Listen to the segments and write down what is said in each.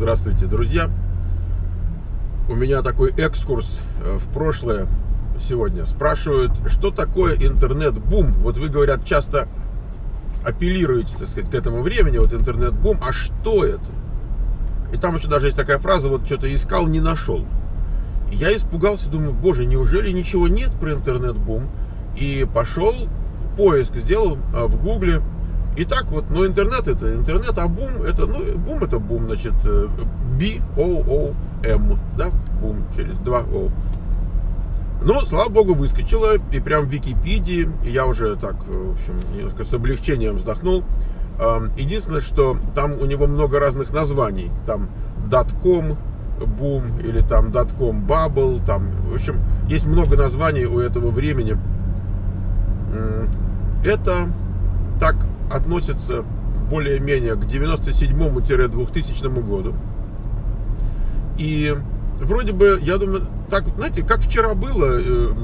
Здравствуйте, друзья! У меня такой экскурс в прошлое сегодня. Спрашивают, что такое интернет-бум? Вот вы, говорят, часто апеллируете, так сказать, к этому времени, вот интернет-бум. А что это? И там еще даже есть такая фраза, вот что-то искал, не нашел. И я испугался, думаю, боже, неужели ничего нет про интернет-бум? И пошел, поиск сделал в гугле. И так вот, ну интернет это интернет, а бум это, ну бум это бум, значит, B-O-O-M, да, бум через 2 O. Но, слава богу, выскочило, и прям в Википедии, и я уже так, в общем, немножко с облегчением вздохнул. Единственное, что там у него много разных названий, там .com бум, или там .com bubble, там, в общем, есть много названий у этого времени. Это так относится более-менее к 97-2000 году. И вроде бы, я думаю, так, знаете, как вчера было,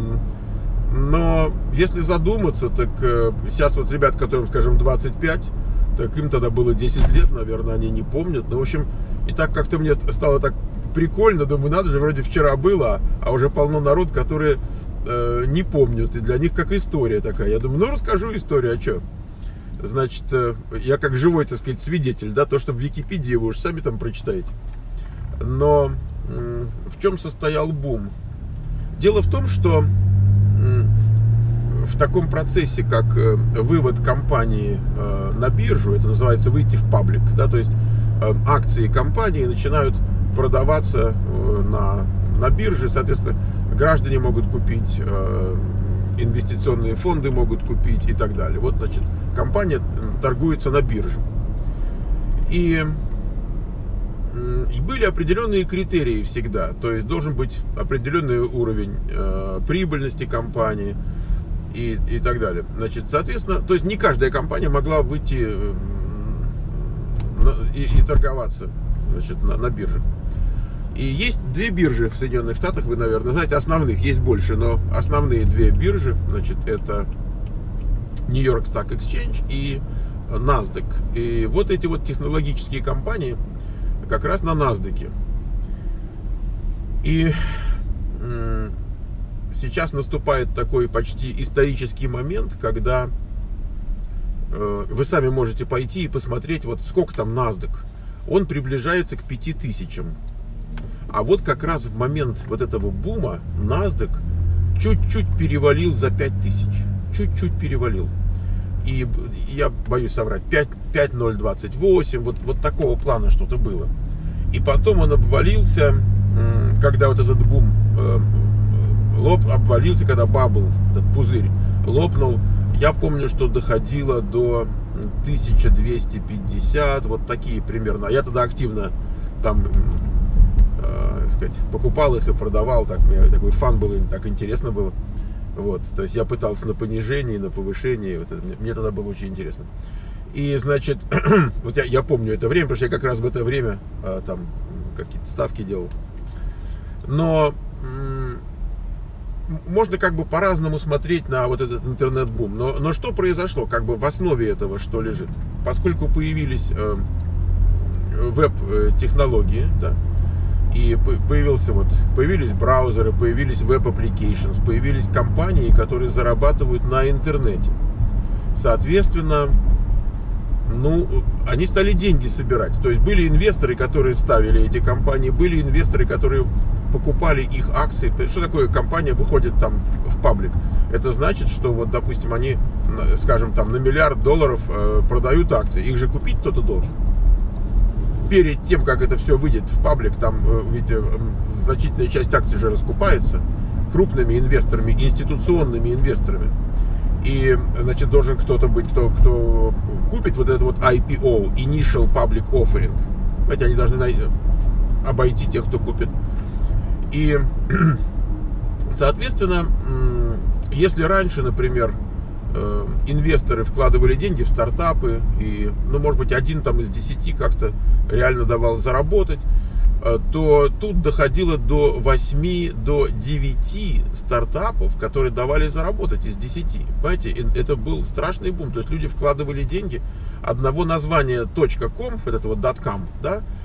но если задуматься, так сейчас вот ребят, которым, скажем, 25, так им тогда было 10 лет, наверное, они не помнят. Ну, в общем, и так как-то мне стало так прикольно, думаю, надо же, вроде вчера было, а уже полно народ, которые не помнят, и для них как история такая. Я думаю, ну, расскажу историю, а что? Значит, я как живой, так сказать, свидетель, да, то, что в Википедии вы уж сами там прочитаете. Но в чем состоял бум? Дело в том, что в таком процессе, как вывод компании на биржу, это называется выйти в паблик, да, то есть акции компании начинают продаваться на бирже, соответственно, граждане могут купить, инвестиционные фонды могут купить и так далее. Вот, значит, компания торгуется на бирже. И были определенные критерии всегда. То есть должен быть определенный уровень прибыльности компании и так далее. Значит, соответственно, то есть не каждая компания могла выйти и торговаться, значит, на бирже. И есть две биржи в Соединенных Штатах, вы, наверное, знаете, основных, есть больше, но основные две биржи, значит, это New York Stock Exchange и NASDAQ. И вот эти вот технологические компании как раз на NASDAQ. И сейчас наступает такой почти исторический момент, когда вы сами можете пойти и посмотреть, вот сколько там NASDAQ. Он приближается к 5000. А вот как раз в момент вот этого бума NASDAQ чуть-чуть перевалил за 5000. Чуть-чуть перевалил. И я боюсь соврать, 5.028, вот такого плана что-то было. И потом он обвалился, когда вот этот бум обвалился, когда бабл, этот пузырь, лопнул. Я помню, что доходило до 1250, вот такие примерно. А я тогда активно там, сказать, покупал их и продавал, так, мне такой фан был, так интересно было. Вот, то есть я пытался на понижении, на повышении, вот это, мне тогда было очень интересно. И, значит, вот я помню это время, потому что я как раз в это время там какие-то ставки делал. Но можно как бы по-разному смотреть на вот этот интернет-бум. Но что произошло, как бы в основе этого что лежит? Поскольку появились веб-технологии, да, и появились браузеры, появились веб-applications, появились компании, которые зарабатывают на интернете. Соответственно, ну, они стали деньги собирать. То есть были инвесторы, которые ставили эти компании, были инвесторы, которые покупали их акции. Что такое компания выходит там в паблик? Это значит, что вот, допустим, они, скажем, там на $1 миллиард продают акции. Их же купить кто-то должен. Перед тем, как это все выйдет в паблик, там, видите, значительная часть акций же раскупается крупными инвесторами, институционными инвесторами. И, значит, должен кто-то быть, кто купит вот это вот IPO, Initial Public Offering. Знаете, они должны обойти тех, кто купит. И, соответственно, если раньше, например, инвесторы вкладывали деньги в стартапы, и, ну, может быть, один там из 10 как-то реально давал заработать, то тут доходило до 8, до 9 стартапов, которые давали заработать из 10. Понимаете, это был страшный бум. То есть люди вкладывали деньги. Одного названия .com, вот этого .com, да,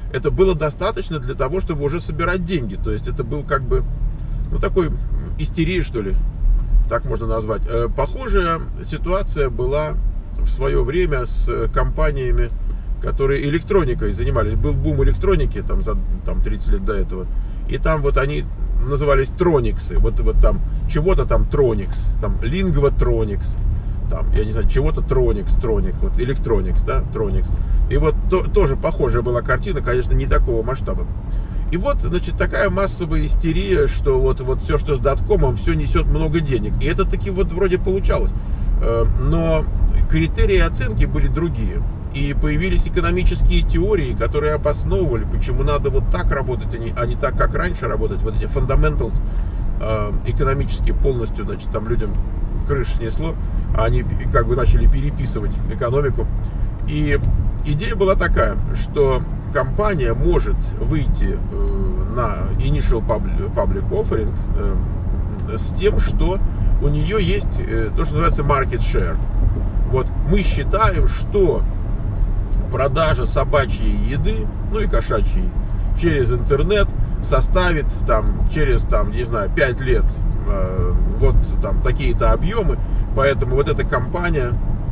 это было достаточно для того, чтобы уже собирать деньги. То есть это был как бы, ну, такой истерия, что ли, так можно назвать. Похожая ситуация была в свое время с компаниями, которые электроникой занимались. Был бум электроники там, за 30 лет до этого. И там вот они назывались Трониксы. Вот там чего-то там Троникс, там Lingvatronics, там, я не знаю, чего-то Троникс, вот Electronics, да, Троникс. И вот тоже похожая была картина, конечно, не такого масштаба. И вот, значит, такая массовая истерия, что вот все, что с доткомом, все несет много денег. И это таки вот вроде получалось. Но критерии оценки были другие. И появились экономические теории, которые обосновывали, почему надо вот так работать, а не так, как раньше работать. Вот эти fundamentals экономические полностью, значит, там людям крышу снесло, а они как бы начали переписывать экономику. И идея была такая, что компания может выйти на initial public offering с тем, что у нее есть то, что называется market share. Вот мы считаем, что продажа собачьей еды, ну и кошачьей, через интернет составит там через, там, не знаю, 5 лет вот там такие-то объемы. Поэтому вот эта компания,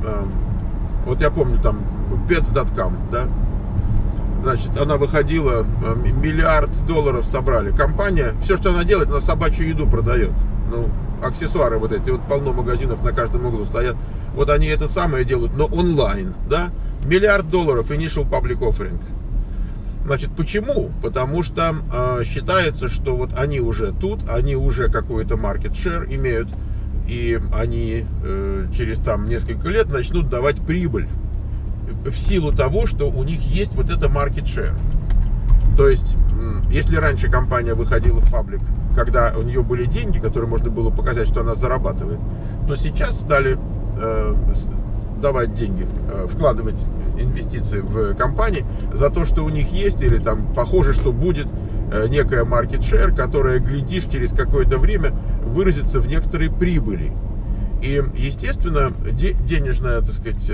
вот я помню там Pets.com, да, значит, она выходила, $1 миллиард собрали. Компания, все, что она делает, она собачью еду продает. Ну, аксессуары вот эти, вот полно магазинов на каждом углу стоят. Вот они это самое делают, но онлайн, да. $1 миллиард initial public offering. Значит, почему? Потому что считается, что вот они уже тут, они уже какой-то market share имеют, и они через там несколько лет начнут давать прибыль в силу того, что у них есть вот это market share. То есть, если раньше компания выходила в паблик, когда у нее были деньги, которые можно было показать, что она зарабатывает, то сейчас стали давать деньги, вкладывать инвестиции в компании за то, что у них есть, или там похоже, что будет некая market share, которая, глядишь, через какое-то время выразится в некоторой прибыли. И, естественно, денежная, так сказать,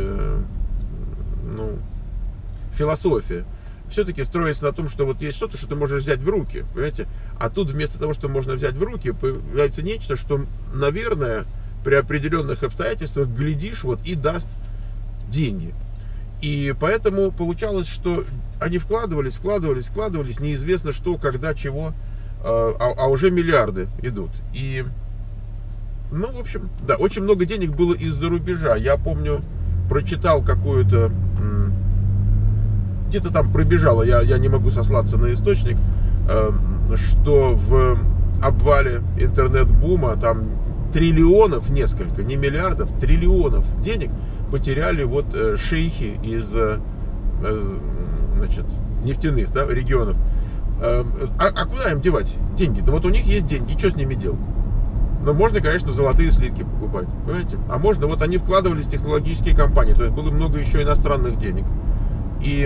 философия все-таки строится на том, что вот есть что-то, что ты можешь взять в руки, понимаете? А тут вместо того, что можно взять в руки, появляется нечто, что, наверное, при определенных обстоятельствах, глядишь, вот и даст деньги. И поэтому получалось, что они вкладывались, неизвестно что, когда, чего, а уже миллиарды идут. И, ну, в общем, да, очень много денег было из-за рубежа. Я помню, прочитал какую-то, где-то там пробежало, я не могу сослаться на источник, что в обвале интернет-бума там триллионов, несколько, не миллиардов, триллионов денег потеряли вот шейхи из, значит, нефтяных, да, регионов. А куда им девать деньги-то? Вот у них есть деньги, что с ними делать? Но можно, конечно, золотые слитки покупать, понимаете? А можно, вот они вкладывались в технологические компании, то есть было много еще иностранных денег. И,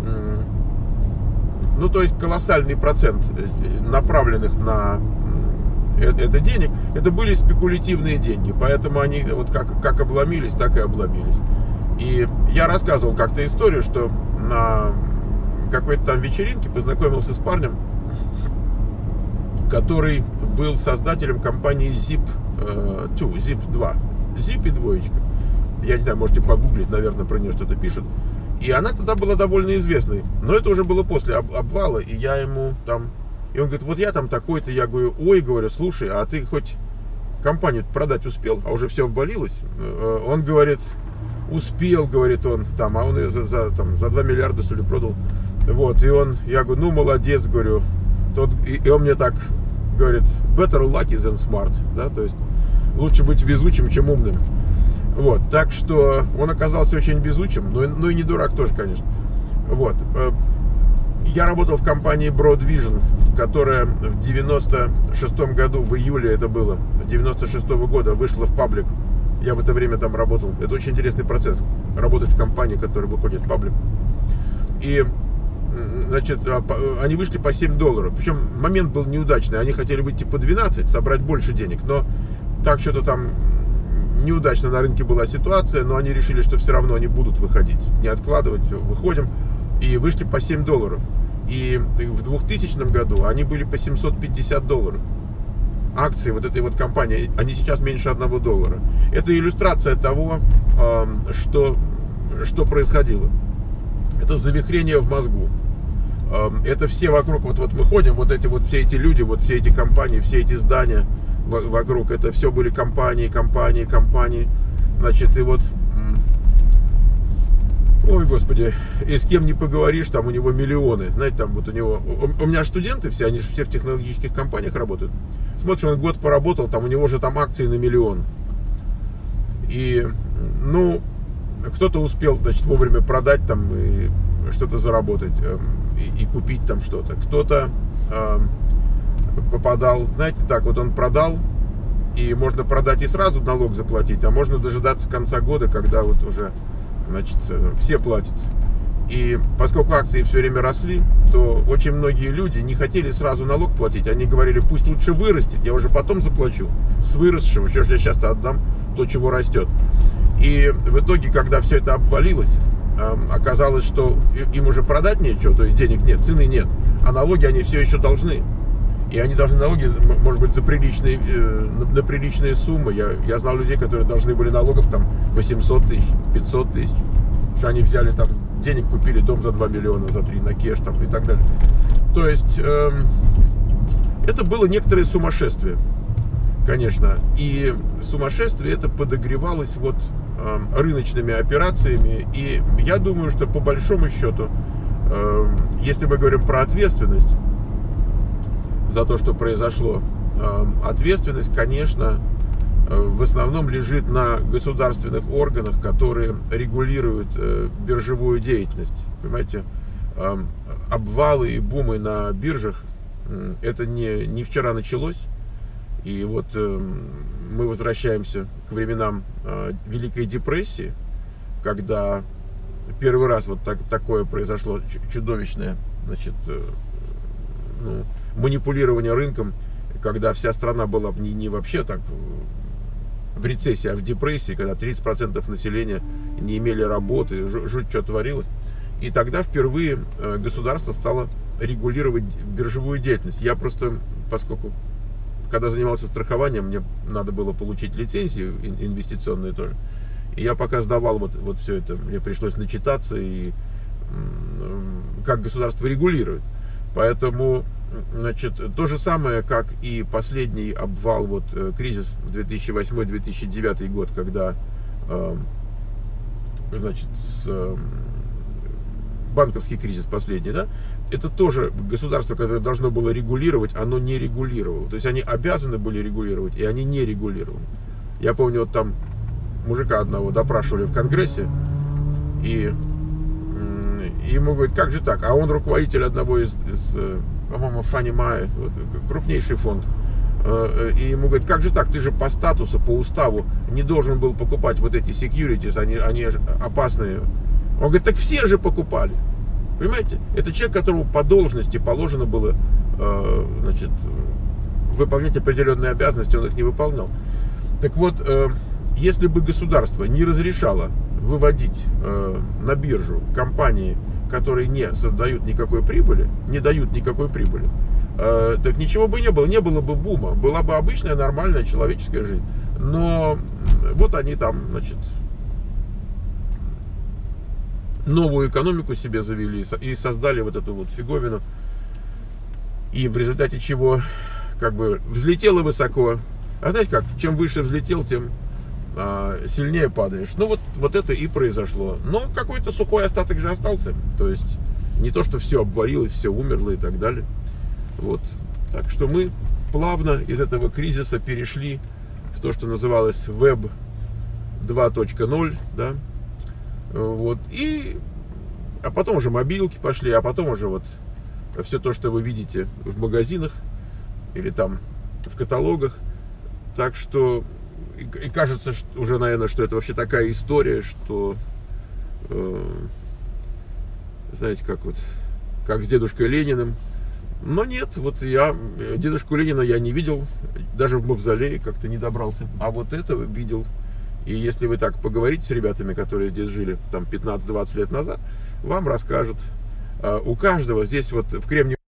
ну, то есть колоссальный процент направленных на это денег, это были спекулятивные деньги, поэтому они вот как обломились, так и обломились. И я рассказывал как-то историю, что на какой-то там вечеринке познакомился с парнем, который был создателем компании Zip2, Zip2, Zip и двоечка. Я не знаю, можете погуглить, наверное, про нее что-то пишут. И она тогда была довольно известной, но это уже было после обвала, и я ему там... И он говорит, вот я там такой-то, я говорю, ой, говорю, слушай, а ты хоть компанию продать успел, а уже все обвалилось? Он говорит, успел, говорит он, там, а он ее за 2 миллиарда, что ли, продал. Вот, и он, я говорю, ну, молодец, говорю. И он мне так говорит, better lucky than smart, да, то есть лучше быть везучим, чем умным. Вот, так что он оказался очень везучим, но и не дурак тоже, конечно. Вот. Я работал в компании Broad Vision, которая в 96-м году, в июле это было, 96-го года вышла в паблик. Я в это время там работал. Это очень интересный процесс, работать в компании, которая выходит в паблик. И, значит, они вышли по $7. Причем момент был неудачный. Они хотели выйти по 12, собрать больше денег. Но так что-то там неудачно на рынке была ситуация. Но они решили, что все равно они будут выходить. Не откладывать, выходим. И вышли по $7. И в 2000 году они были по $750. Акции вот этой вот компании, они сейчас меньше $1. Это иллюстрация того, что происходило. Это завихрение в мозгу. Это все вокруг, вот мы ходим, все эти люди, все эти компании, все эти здания вокруг, это все были компании. Значит, и вот, ой, господи, и с кем не поговоришь, там у него миллионы. Знаете, там вот у меня студенты все, они же все в технологических компаниях работают. Смотришь, он год поработал, там у него же там акции на миллион. И, ну, кто-то успел, значит, вовремя продать там и что-то заработать, и купить там что-то. Кто-то попадал, знаете, так, вот он продал, и можно продать и сразу налог заплатить, а можно дожидаться конца года, когда вот уже, значит, все платят. И поскольку акции все время росли, то очень многие люди не хотели сразу налог платить. Они говорили, пусть лучше вырастет, я уже потом заплачу с выросшего, что же я сейчас-то отдам то, чего растет. И в итоге, когда все это обвалилось, оказалось, что им уже продать нечего, то есть денег нет, цены нет, а налоги они все еще должны. И они должны налоги, может быть, на приличные суммы. Я знал людей, которые должны были налогов там 800 тысяч, 500 тысяч. Потому что они взяли там денег, купили дом за 2 миллиона, за 3 на кеш там и так далее. То есть это было некоторое сумасшествие, конечно. И сумасшествие это подогревалось вот рыночными операциями. И я думаю, что по большому счету, если мы говорим про ответственность за то, что произошло, ответственность, конечно, в основном лежит на государственных органах, которые регулируют биржевую деятельность. Понимаете, обвалы и бумы на биржах, это не вчера началось. И вот мы возвращаемся к временам Великой депрессии, когда первый раз вот такое произошло чудовищное, значит, манипулирование рынком, когда вся страна была не вообще так в рецессии, а в депрессии, когда 30% населения не имели работы, жуть что творилось. И тогда впервые государство стало регулировать биржевую деятельность. Я просто, поскольку когда занимался страхованием, мне надо было получить лицензии инвестиционные тоже. И я пока сдавал вот все это, мне пришлось начитаться, и как государство регулирует. Поэтому, значит, то же самое, как и последний обвал, вот кризис 2008-2009 год, когда, значит, банковский кризис последний, да, это тоже государство, которое должно было регулировать, оно не регулировало. То есть они обязаны были регулировать, и они не регулировали. Я помню, вот там мужика одного допрашивали в Конгрессе, и ему говорят, как же так? А он руководитель одного из по-моему, Fannie Mae, крупнейший фонд. И ему говорят, как же так? Ты же по статусу, по уставу не должен был покупать вот эти securities, они опасные. Он говорит, так все же покупали. Понимаете? Это человек, которому по должности положено было, значит, выполнять определенные обязанности, он их не выполнял. Так вот, если бы государство не разрешало выводить на биржу компании, которые не создают никакой прибыли, не дают никакой прибыли, так ничего бы не было бы бума, была бы обычная нормальная человеческая жизнь. Но вот они там, значит, новую экономику себе завели и создали вот эту вот фиговину, и в результате чего как бы взлетело высоко. А знаете как, чем выше взлетел, тем сильнее падаешь. Ну вот это и произошло. Но какой-то сухой остаток же остался. То есть не то, что все обвалилось, все умерло и так далее. Вот. Так что мы плавно из этого кризиса перешли в то, что называлось Web 2.0, да. Вот. А потом уже мобилки пошли, а потом уже вот все то, что вы видите в магазинах или там в каталогах. Так что и кажется что уже, наверное, что это вообще такая история, что знаете, как с дедушкой Лениным. Но нет, вот дедушку Ленина я не видел, даже в мавзолее как-то не добрался. А вот это видел. И если вы так поговорите с ребятами, которые здесь жили там 15-20 лет назад, вам расскажут У каждого здесь вот в Кремниевой